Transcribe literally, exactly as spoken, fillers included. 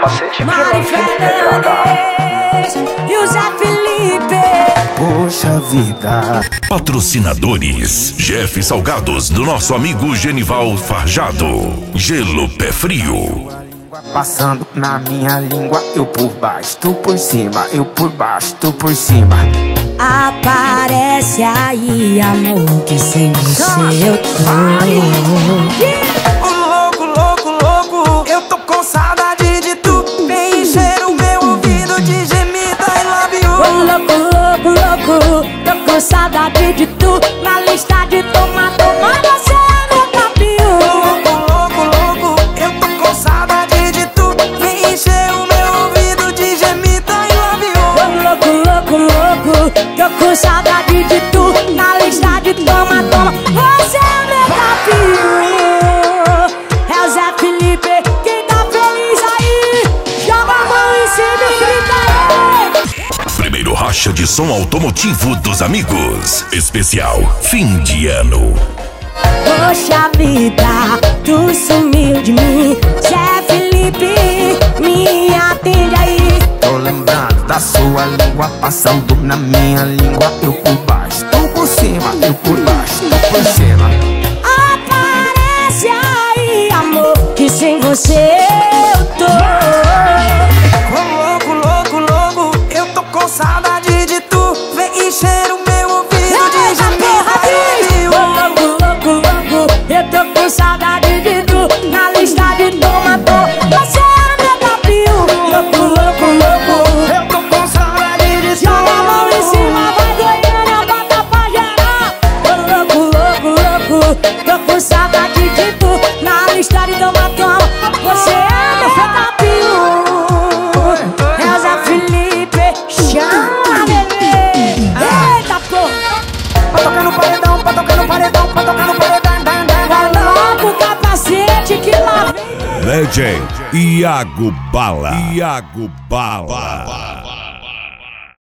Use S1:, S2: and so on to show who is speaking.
S1: capacete que
S2: Mari Fernandes e o Zé Felipe.
S3: Poxa vida.
S4: Patrocinadores: Jeff Salgados, do nosso amigo Genival Farjado. Gelo Pé Frio.
S3: Passando na minha língua, eu por baixo, tu por cima, eu por baixo, tu por cima.
S2: Aparece aí, amor, que sem você eu tô.
S3: Louco, louco, louco, eu tô com saudade de tu. Vem encher o meu ouvido de gemido, I love you.
S2: Ô louco, louco, louco, tô com saudade de tu. Na lista de toma, toma, você é meu campeão.
S3: Louco, louco, louco, eu tô com saudade de tu. Vem encher o meu ouvido de gemido, I love you.
S2: Ô louco, louco, louco, tô com saudade de tu. Na lista de toma, toma, você é meu campeão. É o Zé Felipe, quem tá feliz aí, joga a mão em cima e grita aí.
S4: Primeiro racha de som automotivo dos amigos. Especial fim de ano.
S2: Poxa vida, tu sumiu de mim. Zé Felipe, me atende aí.
S3: Tô lembrando da sua língua, passando na minha língua, eu por baixo, tu por cima, eu por baixo, tu por cima.
S2: Aparece aí, amor, que sem você eu tô.
S3: Ô louco, louco, louco, eu tô com saudade de tu. Vem encher o meu ouvido de gemido, I love you.
S2: Ô louco, louco, louco, eu tô com saudade de tu. Na lista de toma, toma, você é meu campeão. Louco, louco, louco,
S3: Eu tô com saudade de tu.
S2: joga a mão em cima, vai Goiânia, bota pra gerar. Ô louco, louco, louco, tô com saudade de tu. Na lista de toma, toma, você é meu campeão. É o Zé Felipe, chama, bebê. Eita, porra.
S3: Pra tocar no paredão, pra tocar no paredão, pra tocar no paredão.
S2: Coloca o capacete que lá vem.
S4: Legend Iago Bala. Iago Bala.